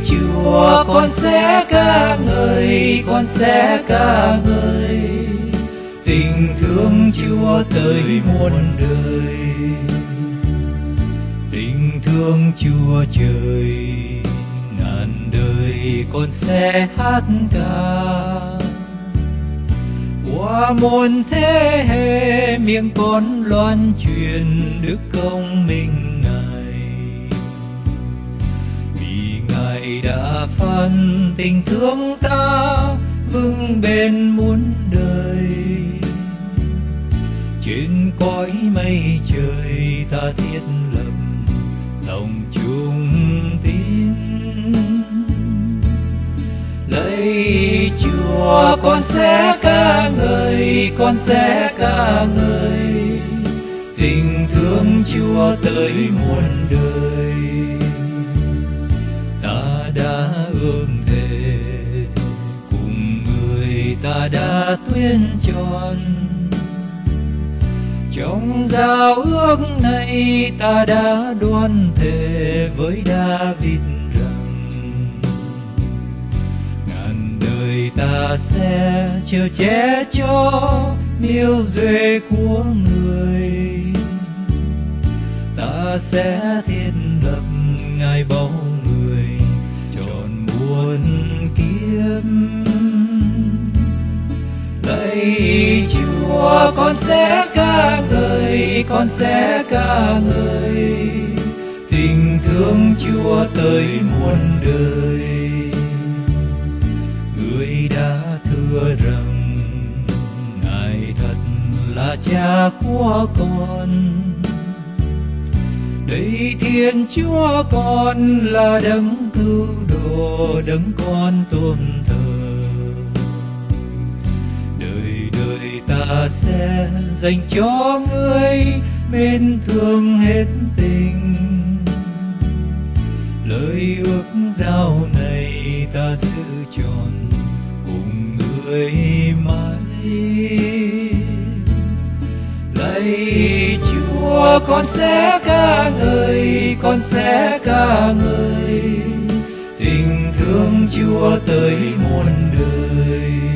Chúa, con sẽ ca ngợi, con sẽ ca ngợi tình thương Chúa tới muôn đời. Tình thương Chúa trời ngàn đời con sẽ hát ca. Qua muôn thế hệ miệng con loan truyền đức công minh Ngài, vì Ngài đã phán tình thương ta vững bền muôn đời. Trên cõi mây trời ta thiết lập lòng chung tín. Lạy Chúa, con sẽ ca ngợi, con sẽ ca ngợi tình thương Chúa tới muôn đời. Ta đã ước thề cùng người, ta đã tuyên tròn trong giao ước này. Ta đã đoan thề với David rằng ngàn đời ta sẽ chở che cho miêu duệ của người. Ta sẽ thiết lập Ngài báu người trọn muôn kiếp. Lạy Chúa, con sẽ ca ngợi, con sẽ ca ngợi tình thương Chúa tới muôn đời. Người đã thưa rằng Ngài thật là Cha của con. Đây Thiên Chúa con là đấng cứu độ, đấng con tôn thờ. Đời đời ta sẽ dành cho ngươi mến thương hết tình. Lời ước giao này ta giữ trọn cùng ngươi mãi. Lạy Chúa, con sẽ ca ngợi, con sẽ ca ngợi tình thương Chúa tới muôn đời.